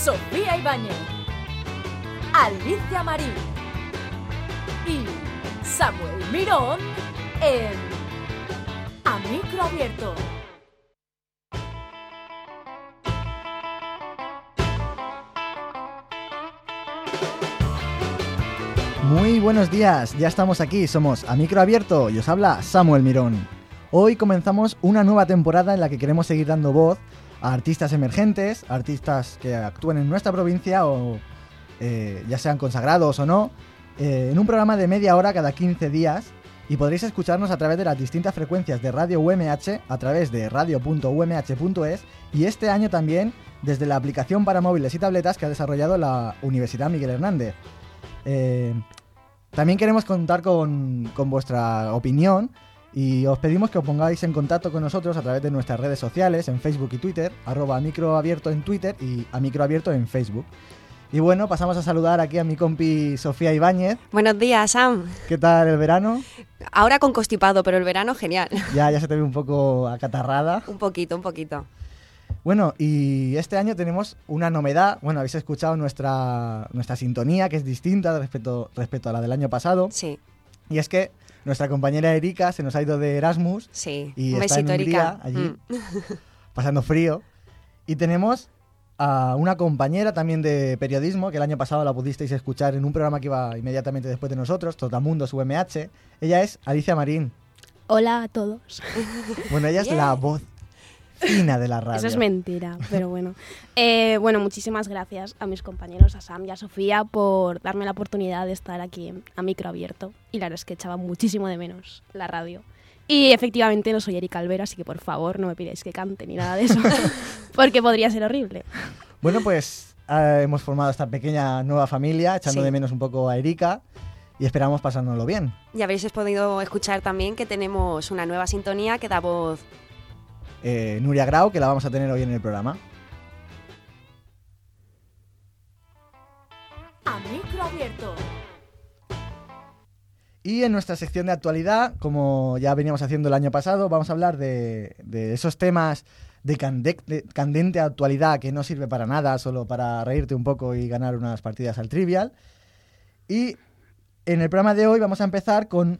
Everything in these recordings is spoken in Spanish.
Sofía Ibáñez, Alicia Marín y Samuel Mirón en A Micro Abierto. Muy buenos días, ya estamos aquí, somos A Micro Abierto y os habla Samuel Mirón. Hoy comenzamos una nueva temporada en la que queremos seguir dando voz a artistas emergentes, artistas que actúen en nuestra provincia o ya sean consagrados o no, en un programa de media hora cada 15 días, y podréis escucharnos a través de las distintas frecuencias de Radio UMH, a través de radio.umh.es, y este año también desde la aplicación para móviles y tabletas que ha desarrollado la Universidad Miguel Hernández. También queremos contar con vuestra opinión y os pedimos que os pongáis en contacto con nosotros a través de nuestras redes sociales, en Facebook y Twitter, @amicroabierto en Twitter y amicroabierto en Facebook. Y bueno, pasamos a saludar aquí a mi compi Sofía Ibáñez. Buenos días, Sam. ¿Qué tal el verano? Ahora con constipado, pero el verano genial. Ya se te ve un poco acatarrada. Un poquito. Bueno, y este año tenemos una novedad. Bueno, habéis escuchado nuestra sintonía, que es distinta respecto a la del año pasado. Sí. Y es que nuestra compañera Erika se nos ha ido de Erasmus. Sí, y un está besito, en Hungría, Erika. allí, pasando frío. Y tenemos a una compañera también de periodismo, que el año pasado la pudisteis escuchar en un programa que iba inmediatamente después de nosotros, Trotamundos UMH. Ella es Alicia Marín. Hola a todos. Bueno, ella es la voz fina de la radio. Eso es mentira, pero bueno. Bueno, muchísimas gracias a mis compañeros, a Sam y a Sofía, por darme la oportunidad de estar aquí a Micro Abierto. Y la verdad es que echaba muchísimo de menos la radio. Y efectivamente no soy Erika Albero, así que por favor no me pidáis que cante ni nada de eso, porque podría ser horrible. Bueno, pues hemos formado esta pequeña nueva familia, echando de menos un poco a Erika, y esperamos pasárnoslo bien. Y habréis podido escuchar también que tenemos una nueva sintonía que da voz... Nuria Grau, que la vamos a tener hoy en el programa. A Micro Abierto. Y en nuestra sección de actualidad, como ya veníamos haciendo el año pasado, vamos a hablar de esos temas de candente actualidad que no sirve para nada, solo para reírte un poco y ganar unas partidas al Trivial. Y en el programa de hoy vamos a empezar con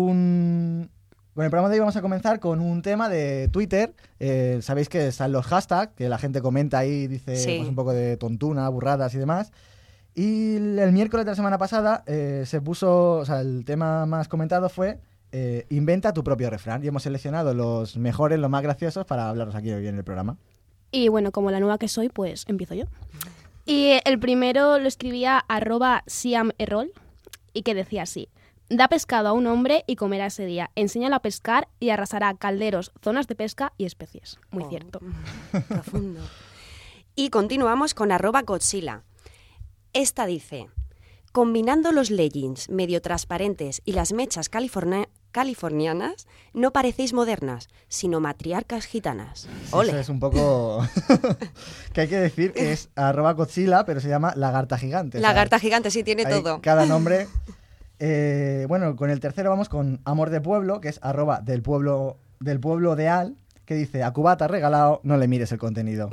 vamos a comenzar con un tema de Twitter. Sabéis que están los hashtags, que la gente comenta ahí, dice pues un poco de tontuna, burradas y demás. Y el miércoles de la semana pasada se puso, el tema más comentado fue inventa tu propio refrán. Y hemos seleccionado los mejores, los más graciosos para hablaros aquí hoy en el programa. Y bueno, como la nueva que soy, pues empiezo yo. Y el primero lo escribía @siamerrol y que decía así: da pescado a un hombre y comerá ese día. Enséñalo a pescar y arrasará calderos, zonas de pesca y especies. Muy cierto. Profundo. Y continuamos con @Godzilla. Esta dice: combinando los leggings medio transparentes y las mechas californianas, no parecéis modernas, sino matriarcas gitanas. ¡Ole! Eso es un poco... que hay que decir que es @Godzilla, pero se llama Lagarta Gigante. Lagarta Gigante, sí, tiene todo. Cada nombre... bueno, con el tercero vamos con Amor de Pueblo, que es @del pueblo de Al, que dice: a cubata regalado, no le mires el contenido.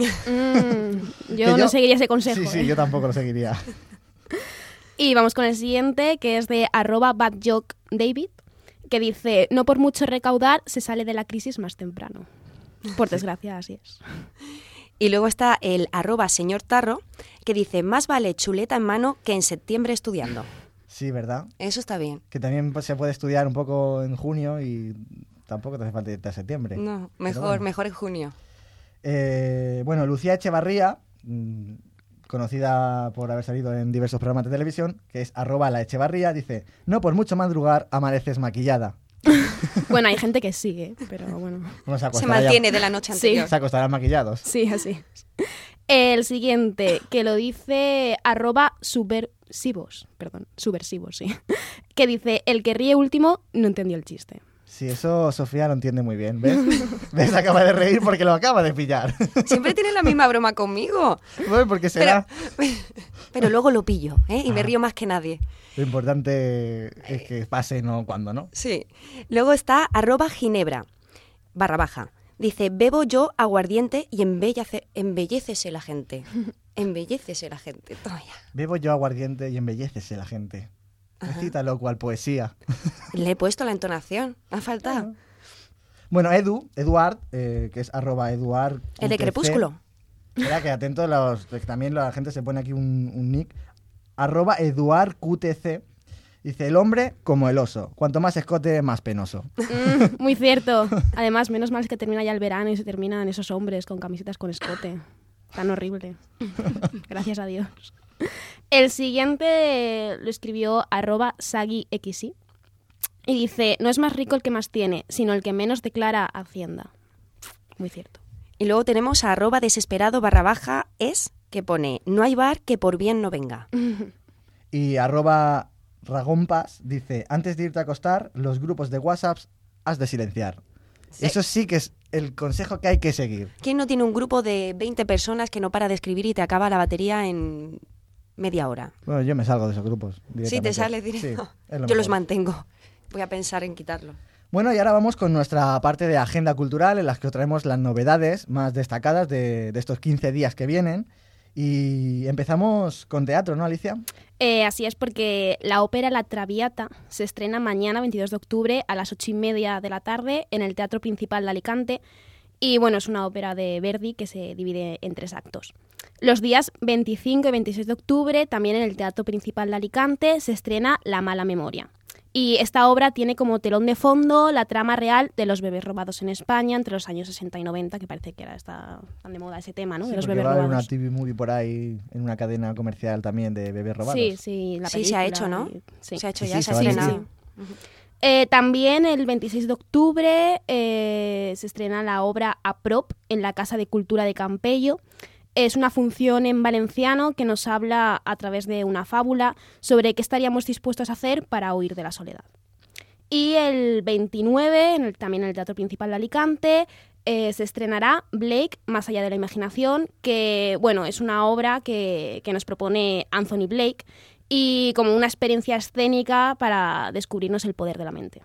Yo no seguiría ese consejo. Sí, yo tampoco lo seguiría. Y vamos con el siguiente, que es de @badjokedavid, que dice: no por mucho recaudar se sale de la crisis más temprano. Por desgracia, así es. Y luego está el @señor Tarro, que dice: más vale chuleta en mano que en septiembre estudiando. Sí, ¿verdad? Eso está bien. Que también se puede estudiar un poco en junio y tampoco te hace falta irte a septiembre. No, mejor en junio. Bueno, Lucía Echevarría, conocida por haber salido en diversos programas de televisión, que es @laechevarría, dice: no por mucho madrugar amaneces maquillada. Bueno, hay gente que sigue, pero bueno. Se mantiene de la noche anterior. Sí. Se acostarán maquillados. Sí, así. El siguiente, que lo dice @subversivos, sí. Que dice: el que ríe último no entendió el chiste. Sí, eso Sofía lo entiende muy bien, ¿ves? ¿Ves? Acaba de reír porque lo acaba de pillar. Siempre tiene la misma broma conmigo. Bueno, porque será... Pero luego lo pillo, ¿eh? Y me río más que nadie. Lo importante es que pase, no cuando, ¿no? Sí. Luego está @Ginebra, _. Dice: bebo yo aguardiente y embellécese la gente. Embellécese la gente, todavía. Bebo yo aguardiente y embellécese la gente. Recítalo cual poesía. Le he puesto la entonación, ha faltado. Bueno, Eduard, que es @Eduard. El de Crepúsculo. Espera, que atento, que también la gente se pone aquí un nick. @EduardQTC. Dice, el hombre como el oso. Cuanto más escote, más penoso. Muy cierto. Además, menos mal que termina ya el verano y se terminan esos hombres con camisetas con escote. Tan horrible. Gracias a Dios. El siguiente lo escribió @SagiXI y dice, no es más rico el que más tiene, sino el que menos declara Hacienda. Muy cierto. Y luego tenemos a @desesperado_es, que pone, no hay bar que por bien no venga. Y @Ragompas dice, antes de irte a acostar, los grupos de WhatsApp has de silenciar. Sí. Eso sí que es el consejo que hay que seguir. ¿Quién no tiene un grupo de 20 personas que no para de escribir y te acaba la batería en media hora? Bueno, yo me salgo de esos grupos. Sí, te sales directo. Sí, yo los mantengo. Voy a pensar en quitarlo. Bueno, y ahora vamos con nuestra parte de agenda cultural, en la que os traemos las novedades más destacadas de estos 15 días que vienen. Y empezamos con teatro, ¿no, Alicia? Así es, porque la ópera La Traviata se estrena mañana, 22 de octubre, a las 8:30 de la tarde, en el Teatro Principal de Alicante. Y bueno, es una ópera de Verdi que se divide en 3 actos. Los días 25 y 26 de octubre, también en el Teatro Principal de Alicante, se estrena La Mala Memoria. Y esta obra tiene como telón de fondo la trama real de los bebés robados en España entre los años 60 y 90, que parece que era tan de moda ese tema, ¿no? Sí, de los bebés robados. Va a haber una TV movie por ahí, en una cadena comercial también de bebés robados. Sí, la película. Sí, se ha hecho, ¿no? Sí. Se ha hecho Sí, ya, sí, se ha se va a estrenado. También el 26 de octubre se estrena la obra Aprop en la Casa de Cultura de Campello. Es una función en valenciano que nos habla a través de una fábula sobre qué estaríamos dispuestos a hacer para huir de la soledad. Y el 29, también en el Teatro Principal de Alicante, se estrenará Blake, Más allá de la imaginación, que bueno, es una obra que nos propone Anthony Blake y como una experiencia escénica para descubrirnos el poder de la mente.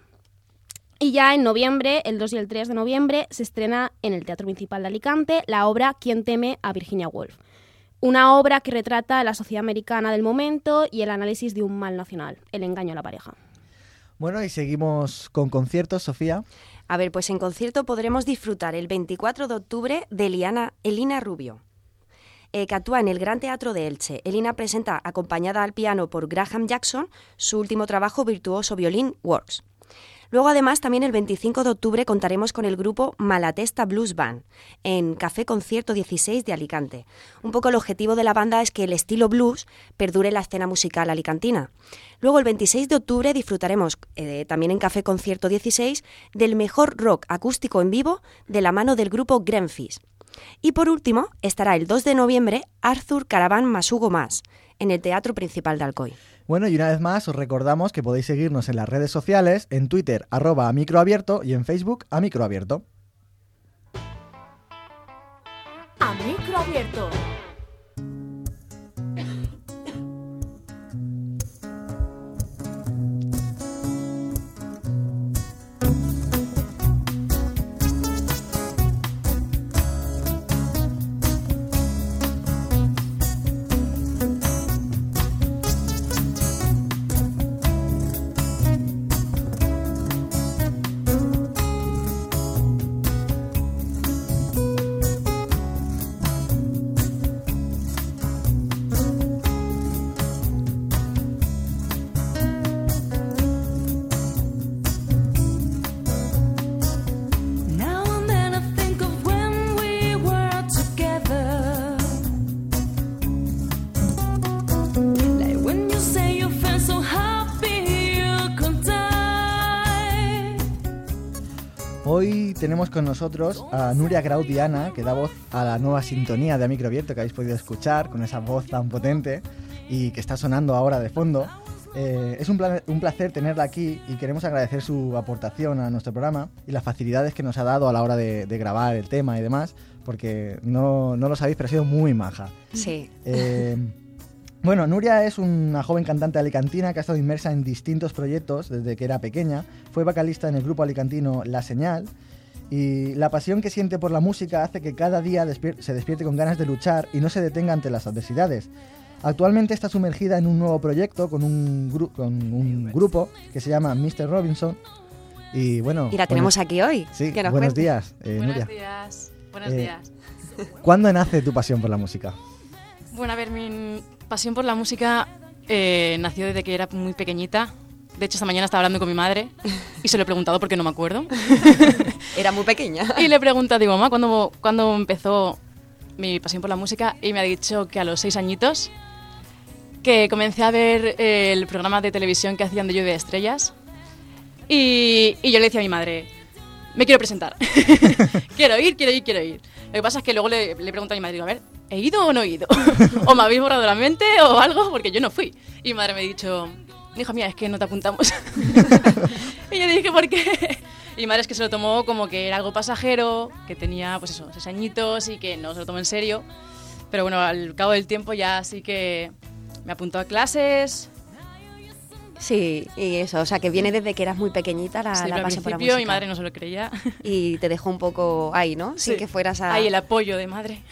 Y ya en noviembre, el 2 y el 3 de noviembre, se estrena en el Teatro Principal de Alicante la obra ¿Quién teme a Virginia Woolf? Una obra que retrata la sociedad americana del momento y el análisis de un mal nacional, el engaño a la pareja. Bueno, y seguimos con conciertos, Sofía. A ver, pues en concierto podremos disfrutar el 24 de octubre de Elina Rubio, que actúa en el Gran Teatro de Elche. Elina presenta, acompañada al piano por Graham Jackson, su último trabajo virtuoso violín, Works. Luego, además, también el 25 de octubre contaremos con el grupo Malatesta Blues Band en Café Concierto 16 de Alicante. Un poco el objetivo de la banda es que el estilo blues perdure en la escena musical alicantina. Luego, el 26 de octubre disfrutaremos también en Café Concierto 16 del mejor rock acústico en vivo de la mano del grupo Grenfis. Y por último, estará el 2 de noviembre Arthur Caravan Masugo Más en el Teatro Principal de Alcoy. Bueno, y una vez más os recordamos que podéis seguirnos en las redes sociales, en Twitter @amicroabierto y en Facebook @amicroabierto. A micro abierto. Hoy tenemos con nosotros a Nuria Graudiana, que da voz a la nueva sintonía de A Micro Abierto que habéis podido escuchar, con esa voz tan potente y que está sonando ahora de fondo. Es un placer tenerla aquí y queremos agradecer su aportación a nuestro programa y las facilidades que nos ha dado a la hora de grabar el tema y demás, porque no lo sabéis, pero ha sido muy maja. Sí. Bueno, Nuria es una joven cantante alicantina que ha estado inmersa en distintos proyectos desde que era pequeña. Fue vocalista en el grupo alicantino La Señal Y la pasión que siente por la música hace que cada día se despierte con ganas de luchar y no se detenga ante las adversidades. Actualmente está sumergida en un nuevo proyecto con un grupo que se llama Mr. Robinson. Y bueno... Y la tenemos aquí hoy. Sí, que nos buenos cuente. días, Buenos Nuria. días. Buenos días. ¿Cuándo nace tu pasión por la música? Bueno, a ver, mi pasión por la música nació desde que era muy pequeñita. De hecho, esta mañana estaba hablando con mi madre y se lo he preguntado porque no me acuerdo. Era muy pequeña. Y le he preguntado, digo, mamá, ¿cuándo empezó mi pasión por la música? Y me ha dicho que a los 6 añitos, que comencé a ver el programa de televisión que hacían de Lluvia de Estrellas. Y yo le decía a mi madre, me quiero presentar. quiero ir. Lo que pasa es que luego le pregunto a mi madre, digo, a ver, ¿he ido o no he ido? ¿O me habéis borrado la mente o algo? Porque yo no fui. Y mi madre me ha dicho, hija mía, es que no te apuntamos. Y yo dije, ¿por qué? Y mi madre es que se lo tomó como que era algo pasajero, que tenía, pues eso, 6 añitos y que no se lo tomó en serio. Pero bueno, al cabo del tiempo ya sí que me apuntó a clases. Sí, y eso, o sea, que viene desde que eras muy pequeñita la Sí, pero al pasión por la principio música. mi madre no se lo creía. Y te dejó un poco ahí, ¿no? Sin Sí. que fueras a... Ahí el apoyo de madre.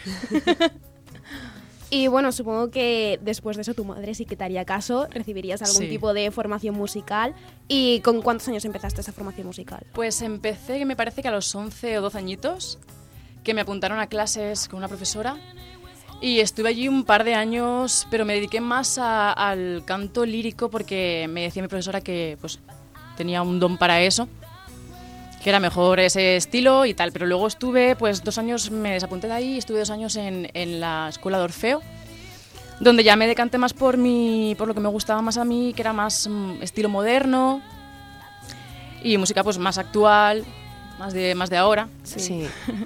Y bueno, supongo que después de eso tu madre sí que te haría caso, recibirías algún Sí. tipo de formación musical. ¿Y con cuántos años empezaste esa formación musical? Pues empecé, me parece que a los 11 o 12 añitos, que me apuntaron a clases con una profesora. Y estuve allí un par de años, pero me dediqué más al canto lírico porque me decía mi profesora que pues tenía un don para eso, que era mejor ese estilo y tal. Pero luego estuve pues 2 años, me desapunté de ahí, estuve 2 años en la escuela de Orfeo, donde ya me decanté más por lo que me gustaba más a mí, que era más estilo moderno y música pues más actual, más de ahora. Sí.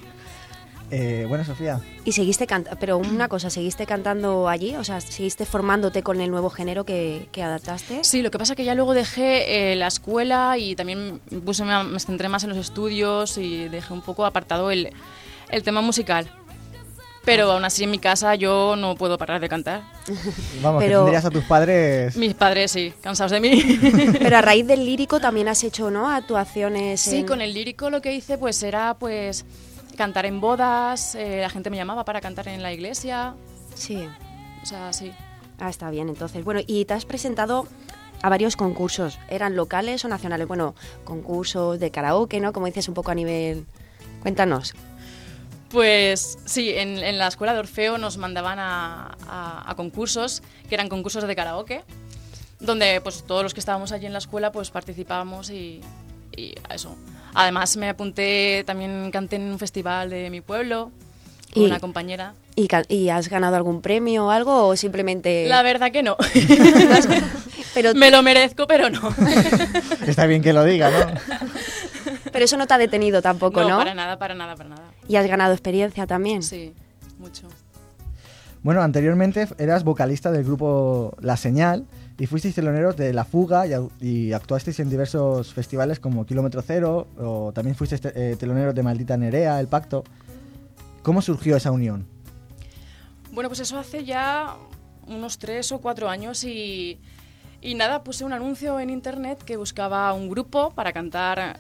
Bueno, Sofía, Y seguiste cantando, pero una cosa, ¿seguiste cantando allí? O sea, ¿seguiste formándote con el nuevo género que adaptaste? Sí, lo que pasa es que ya luego dejé la escuela y también me centré más en los estudios y dejé un poco apartado el tema musical. Pero aún así en mi casa yo no puedo parar de cantar. vamos, Pero- que tendrías a tus padres... Mis padres sí, cansados de mí. Pero a raíz del lírico también has hecho, ¿no? Actuaciones Sí, en... con el lírico lo que hice pues era pues cantar en bodas, la gente me llamaba para cantar en la iglesia, Sí. o sea, sí. Ah, está bien, entonces. Bueno, y te has presentado a varios concursos. ¿Eran locales o nacionales? Bueno, concursos de karaoke, ¿no? Como dices, un poco a nivel... Cuéntanos. Pues sí, en la escuela de Orfeo nos mandaban a concursos, que eran concursos de karaoke, donde pues todos los que estábamos allí en la escuela pues participábamos y a eso. Además me apunté, también canté en un festival de mi pueblo con Y- una compañera. ¿Y has ganado algún premio o algo o simplemente...? La verdad que no. Pero, Me lo merezco, pero no. Está bien que lo diga, ¿no? pero eso no te ha detenido tampoco, ¿no? Para nada. Y has ganado experiencia también. Sí, mucho. Bueno, anteriormente eras vocalista del grupo La Señal y fuisteis teloneros de La Fuga y actuasteis en diversos festivales como Kilómetro Cero o también fuisteis teloneros de Maldita Nerea, El Pacto. ¿Cómo surgió esa unión? Bueno, pues eso hace ya unos 3 o 4 años y nada, puse un anuncio en internet que buscaba un grupo para cantar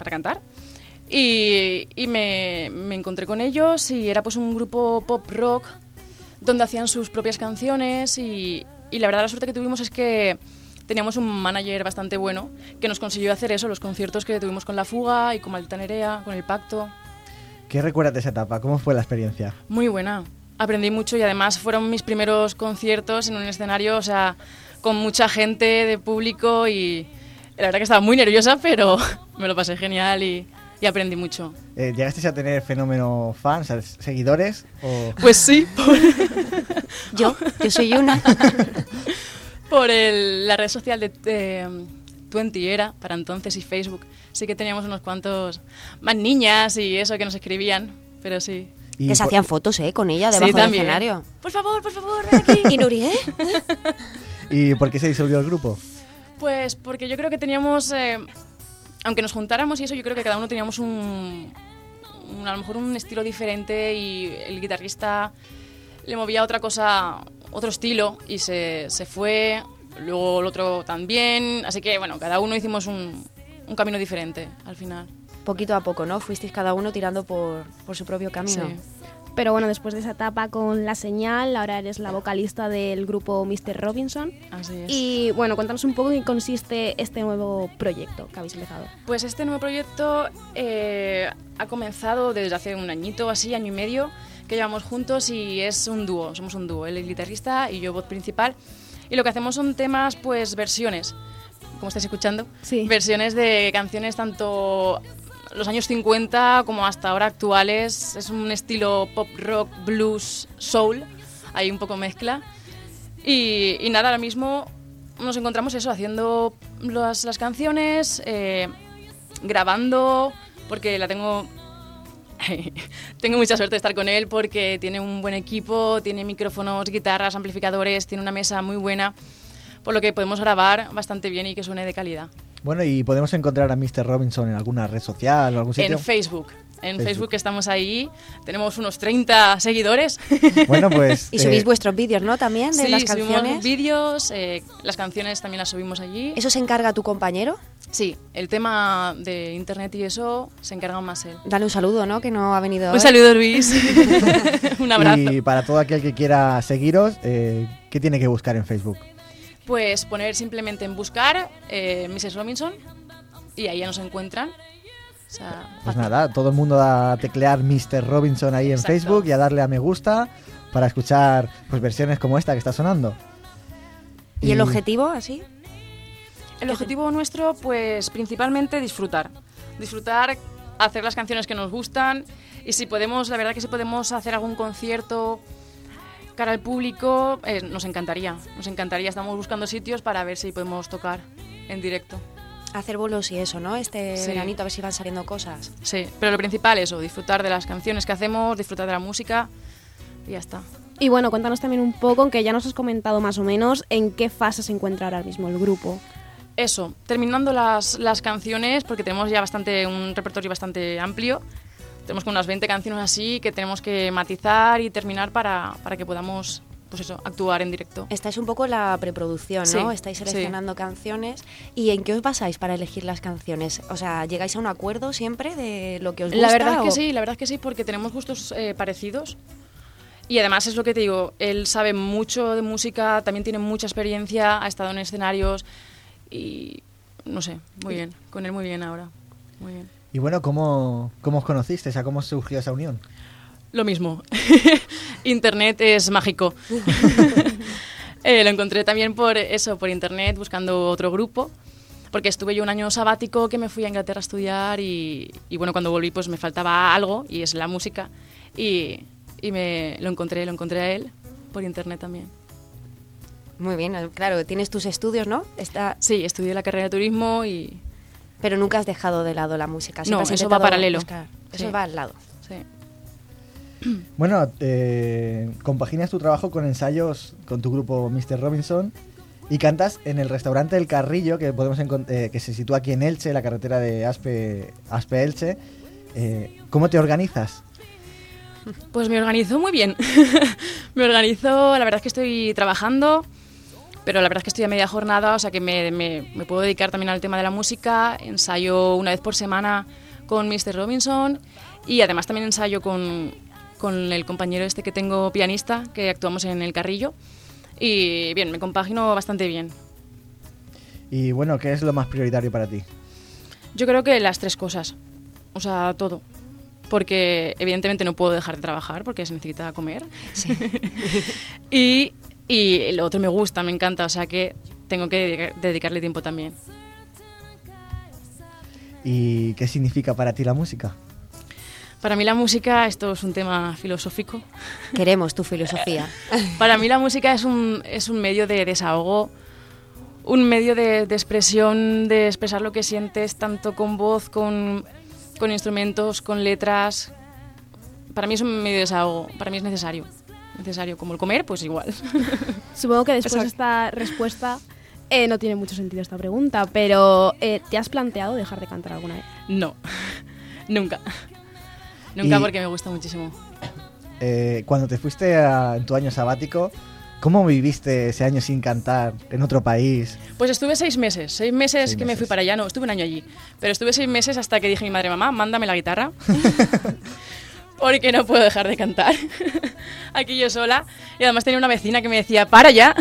y me encontré con ellos y era pues un grupo pop rock donde hacían sus propias canciones y la verdad la suerte que tuvimos es que teníamos un manager bastante bueno que nos consiguió hacer eso, los conciertos que tuvimos con La Fuga y con Maldita Nerea, con El Pacto. ¿Qué recuerdas de esa etapa? ¿Cómo fue la experiencia? Muy buena. Aprendí mucho y además fueron mis primeros conciertos en un escenario, o sea, con mucha gente de público y la verdad que estaba muy nerviosa, pero me lo pasé genial y aprendí mucho. ¿Llegasteis a tener fenómeno fans, seguidores? O... Pues sí, Yo soy una. por la red social de Twenty era, para entonces, y Facebook. Sí que teníamos unos cuantos más niñas y eso que nos escribían, pero sí. y Que se por- hacían fotos, con ella Sí, debajo del también. escenario. Por favor, ven aquí. ¿Y Nuri, ¿Y por qué se disolvió el grupo? Pues porque yo creo que teníamos, aunque nos juntáramos y eso, yo creo que cada uno teníamos a lo mejor un estilo diferente y el guitarrista le movía otra cosa, otro estilo y se fue, luego el otro también, así que bueno, cada uno hicimos un camino diferente al final. Poquito a poco, ¿no? Fuisteis cada uno tirando por su propio camino. Sí. Pero bueno, después de esa etapa con La Señal, ahora eres la vocalista del grupo Mr. Robinson. Así es. Y bueno, cuéntanos un poco en qué consiste este nuevo proyecto que habéis empezado. Pues este nuevo proyecto ha comenzado desde hace un añito, así, año y medio, que llevamos juntos y es un dúo, somos un dúo, él es guitarrista y yo voz principal. Y lo que hacemos son temas, pues versiones, como estáis escuchando, Sí. versiones de canciones tanto los años 50 como hasta ahora actuales. Es un estilo pop rock, blues, soul, hay un poco mezcla. Y nada, ahora mismo nos encontramos eso, haciendo las canciones, grabando, porque la tengo mucha suerte de estar con él porque tiene un buen equipo, tiene micrófonos, guitarras, amplificadores, tiene una mesa muy buena, por lo que podemos grabar bastante bien y que suene de calidad. Bueno, ¿y podemos encontrar a Mr. Robinson en alguna red social o algún sitio? En Facebook. En Facebook estamos ahí, tenemos unos 30 seguidores. Bueno, pues... Y subís vuestros vídeos, ¿no? También de Sí, las subimos canciones. vídeos, las canciones también las subimos allí. ¿Eso se encarga tu compañero? Sí, el tema de internet y eso se encarga más él. Dale un saludo, ¿no? Que no ha venido Un hoy. saludo, Luis. Un abrazo. Y para todo aquel que quiera seguiros, ¿qué tiene que buscar en Facebook? Pues poner simplemente en buscar Mrs. Robinson y ahí ya nos encuentran. O sea, Pues fácil. nada, todo el mundo a teclear Mr. Robinson ahí en Exacto. Facebook y a darle a me gusta para escuchar pues versiones como esta que está sonando. ¿Y el objetivo, así? El objetivo nuestro, pues principalmente disfrutar. Disfrutar, hacer las canciones que nos gustan y si podemos, la verdad que si podemos hacer algún concierto cara al público, nos encantaría. Nos encantaría, estamos buscando sitios para ver si podemos tocar en directo. Hacer bolos y eso, ¿no? Este Sí. veranito, a ver si van saliendo cosas. Sí, pero lo principal es eso, disfrutar de las canciones que hacemos, disfrutar de la música y ya está. Y bueno, cuéntanos también un poco, aunque ya nos has comentado más o menos, en qué fase se encuentra ahora mismo el grupo. Eso, terminando las canciones, porque tenemos ya un repertorio bastante amplio. Tenemos como unas 20 canciones así que tenemos que matizar y terminar para que podamos, pues eso, actuar en directo. Estáis un poco en la preproducción, ¿no? Sí, Estáis sí. seleccionando canciones. ¿Y en qué os basáis para elegir las canciones? O sea, ¿llegáis a un acuerdo siempre de lo que os gusta? La verdad o- la verdad que sí, porque tenemos gustos parecidos. Y además es lo que te digo, él sabe mucho de música, también tiene mucha experiencia, ha estado en escenarios y no sé, muy bien, con él muy bien ahora, muy bien. Y bueno, ¿cómo os conocisteis? ¿Cómo surgió esa unión? Lo mismo, Internet es mágico. Lo encontré también por Internet, buscando otro grupo, porque estuve yo un año sabático que me fui a Inglaterra a estudiar y bueno, cuando volví pues me faltaba algo y es la música y lo encontré a él por Internet también. Muy bien, claro, tienes tus estudios, ¿no? Sí, estudié la carrera de turismo y Pero nunca has dejado de lado la música. No, Siempre has eso va intentado paralelo. buscar. Eso Sí. va al lado. sí. Bueno, compaginas tu trabajo con ensayos con tu grupo Mr. Robinson y cantas en el restaurante El Carrillo, que que se sitúa aquí en Elche, la carretera de Aspe-Elche. ¿Cómo te organizas? Pues me organizo muy bien. Me organizo, la verdad es que estoy trabajando, pero la verdad es que estoy a media jornada, o sea que me puedo dedicar también al tema de la música. Ensayo una vez por semana con Mr. Robinson y además también ensayo con el compañero este que tengo, pianista, que actuamos en El Carrillo. Y bien, me compagino bastante bien. Y bueno, ¿qué es lo más prioritario para ti? Yo creo que las tres cosas, o sea, todo. Porque evidentemente no puedo dejar de trabajar porque se necesita comer. Sí. y lo otro me gusta, me encanta, o sea que tengo que dedicarle tiempo también. ¿Y qué significa para ti la música? Para mí la música, esto es un tema filosófico, Queremos tu filosofía. para mí la música es un medio de desahogo, un medio de expresión, de expresar lo que sientes, tanto con voz, con instrumentos, con letras. Para mí es un medio de desahogo, para mí es necesario, como el comer, pues igual. Supongo que después de Exacto. esta respuesta no tiene mucho sentido esta pregunta, pero ¿te has planteado dejar de cantar alguna vez? No, nunca. Nunca Y- porque me gusta muchísimo. Cuando te fuiste en tu año sabático, ¿Cómo viviste ese año sin cantar en otro país? Pues estuve 6 meses. 6 meses que me fui para allá. No, estuve un año allí. Pero estuve 6 meses hasta que dije a mi madre, mamá, mándame la guitarra. Porque no puedo dejar de cantar aquí yo sola. Y además tenía una vecina que me decía, ¡para ya!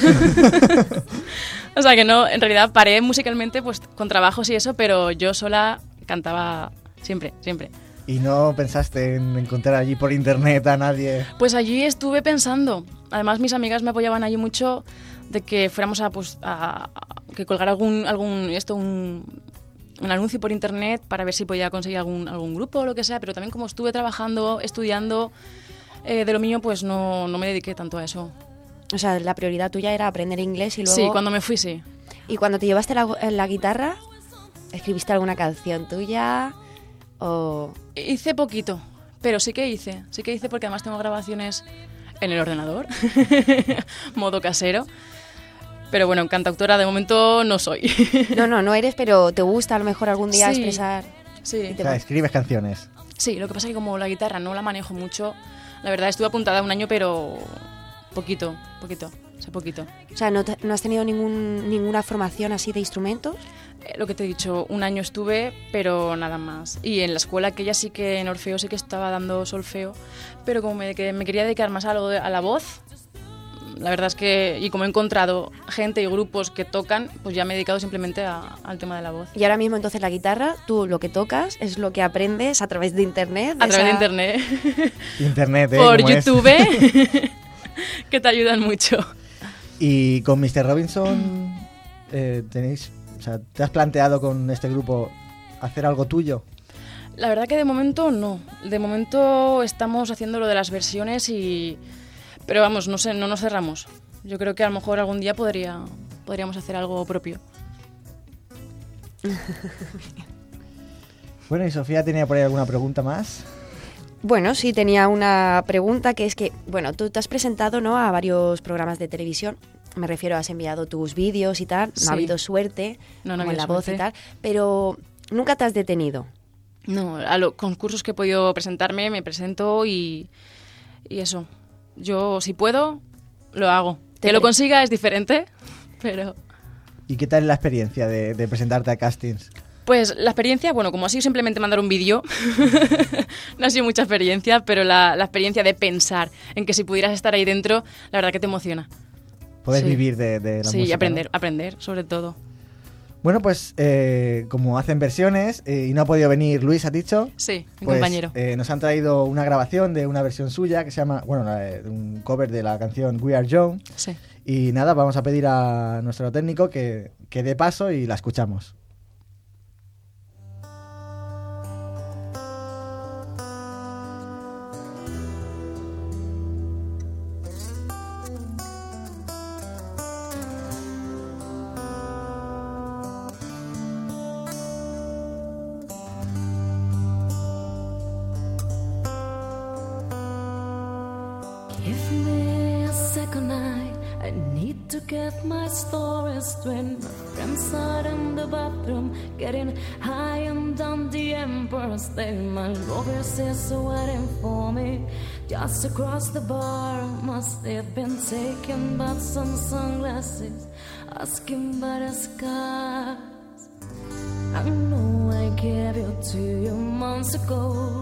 O sea que no, en realidad paré musicalmente pues con trabajos y eso, pero yo sola cantaba siempre, siempre. ¿Y no pensaste en encontrar allí por internet a nadie? Pues allí estuve pensando. Además, mis amigas me apoyaban allí mucho de que fuéramos a que colgar un anuncio por internet para ver si podía conseguir algún grupo o lo que sea, pero también como estuve trabajando, estudiando de lo mío, pues no me dediqué tanto a eso. O sea, la prioridad tuya era aprender inglés y luego... Sí, cuando me fui, sí. ¿Y cuando te llevaste la guitarra, escribiste alguna canción tuya o...? Hice poquito, pero sí que hice porque además tengo grabaciones en el ordenador, modo casero. Pero bueno, cantautora de momento no soy. No eres, pero ¿te gusta a lo mejor algún día expresar? Sí. O sea, escribes canciones. Sí, lo que pasa es que como la guitarra no la manejo mucho, la verdad estuve apuntada un año, pero poquito. O sea, ¿no has tenido ninguna formación así de instrumentos? Lo que te he dicho, un año estuve, pero nada más. Y en la escuela aquella sí que en Orfeo sí que estaba dando solfeo, pero como me quería dedicar más a la voz, la verdad es que, y como he encontrado gente y grupos que tocan, pues ya me he dedicado simplemente al tema de la voz. Y ahora mismo entonces la guitarra, tú lo que tocas es lo que aprendes a través de internet. A través de internet. Internet, Por ¿cómo YouTube, que te ayudan mucho. Y con Mr. Robinson ¿te has planteado con este grupo hacer algo tuyo? La verdad que de momento no. De momento estamos haciendo lo de las versiones pero vamos, no sé, no nos cerramos. Yo creo que a lo mejor algún día podríamos hacer algo propio. Bueno, y Sofía tenía por ahí alguna pregunta más. Bueno, sí, tenía una pregunta que es que, bueno, tú te has presentado, ¿no?, a varios programas de televisión. Me refiero, has enviado tus vídeos y tal. No ha habido suerte, no como en la suerte. voz y tal, pero nunca te has detenido. No, a los concursos que he podido presentarme, me presento y eso. Yo, si puedo, lo hago. Que lo consiga es diferente, pero... ¿Y qué tal es la experiencia de presentarte a castings? Pues la experiencia, bueno, como ha sido simplemente mandar un vídeo, no ha sido mucha experiencia, pero la experiencia de pensar en que si pudieras estar ahí dentro, la verdad que te emociona. Poder vivir de la música. Sí, y aprender, ¿no? aprender, sobre todo. Bueno, pues como hacen versiones y no ha podido venir Luis, ¿has dicho? Sí, mi pues, compañero. Nos han traído una grabación de una versión suya que se llama, un cover de la canción We Are Young. Sí. Y nada, vamos a pedir a nuestro técnico que dé paso y la escuchamos. Give me a second night, I need to get my story straight. My friends are in the bathroom, getting high and down the Empire State. My lovers is waiting for me, just across the bar. Must have been taken by some sunglasses, asking by the skies. I know I gave you to you months ago.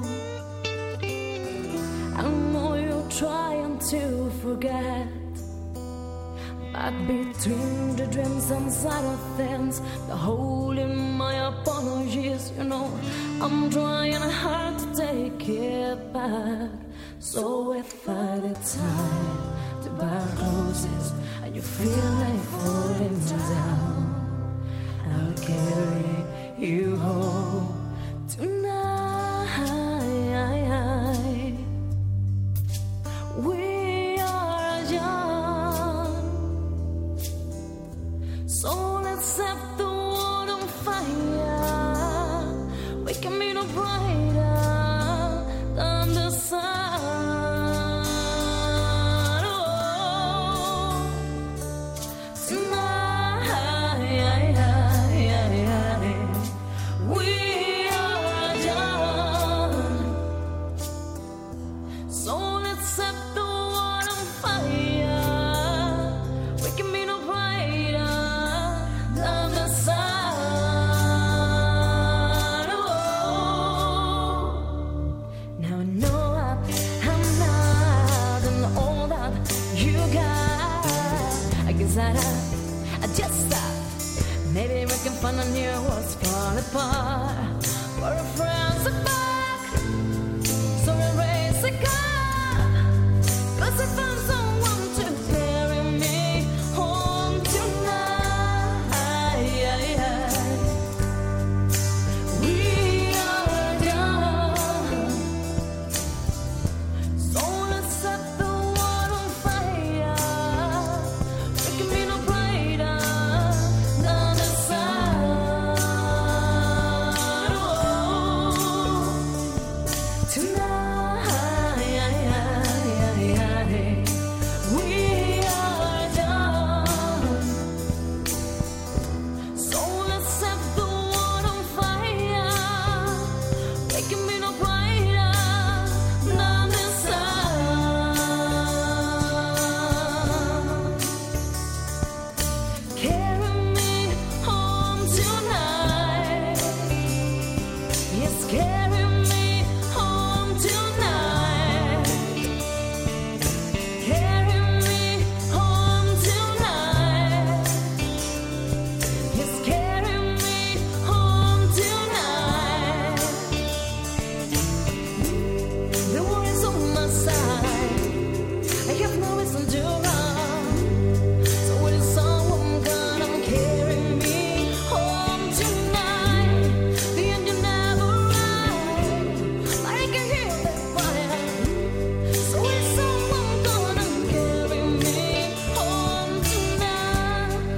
I know you're trying to forget, but between the dreams and side of things, the hole in my apologies, you know, I'm trying hard to take it back. So if I the time to bar closes and you feel like falling down, I'll carry you home tonight. We are young, so let's set the world on fire. We can be no brighter than the sun. Oh, tonight, we are young, so let's set the apart. But our friends are back, so erase the gap. 'Cause I found someone to carry me home tonight. We are done, so let's set the world on fire. We can be no brighter than the sun. Tonight, we are done. So let's set the world on fire. We can be no brighter than the sun. Carry me home tonight. Yes, carry me home tonight. Carry me home tonight. Yes, carry me home tonight. The war is on my side. I have no reason to run. So when it's all I'm gonna carry me home tonight. The engine never arrived, but I can hear the fire. So when it's all I'm gonna carry me home tonight.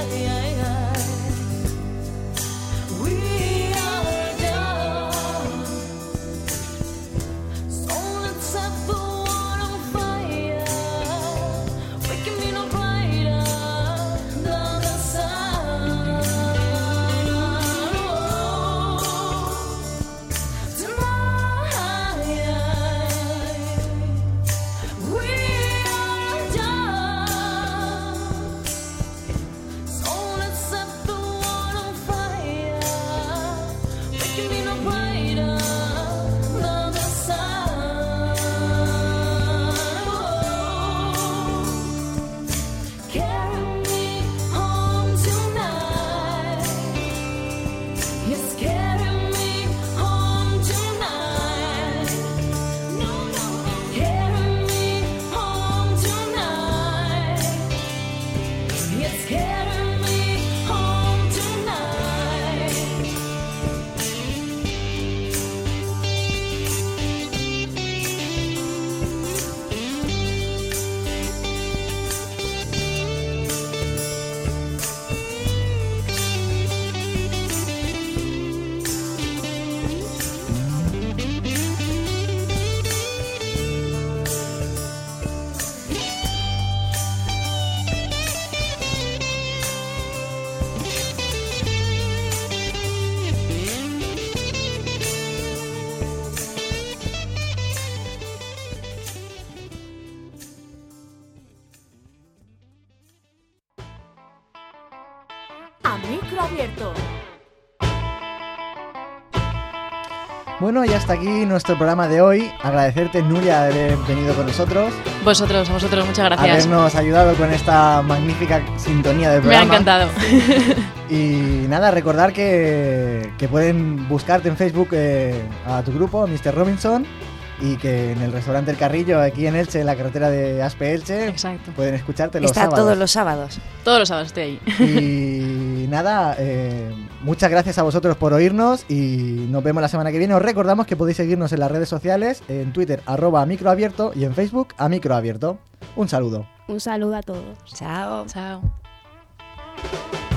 We are done. So let's set the world on fire. We can be no brighter than the sun. Tonight, we are done. So let's set the world on fire. We can be no brighter than the sun. Carry me home tonight. Yes, carry me home tonight. Carry me home tonight. Yes, carry me home tonight. A micro abierto. Bueno, y hasta aquí nuestro programa de hoy. Agradecerte, Nuria, de haber venido con nosotros, A vosotros, muchas gracias. habernos ayudado con esta magnífica sintonía del Me ha programa. encantado. Y nada, recordar que pueden buscarte en Facebook a tu grupo, Mr. Robinson, y que en el restaurante El Carrillo, aquí en Elche, en la carretera de Aspe-Elche, Exacto. pueden escucharte los Está sábados. todos los sábados. Todos los sábados estoy ahí. Y nada, muchas gracias a vosotros por oírnos y nos vemos la semana que viene. Os recordamos que podéis seguirnos en las redes sociales, en Twitter @microabierto y en Facebook @microabierto. Un saludo. Un saludo a todos. Chao. Chao.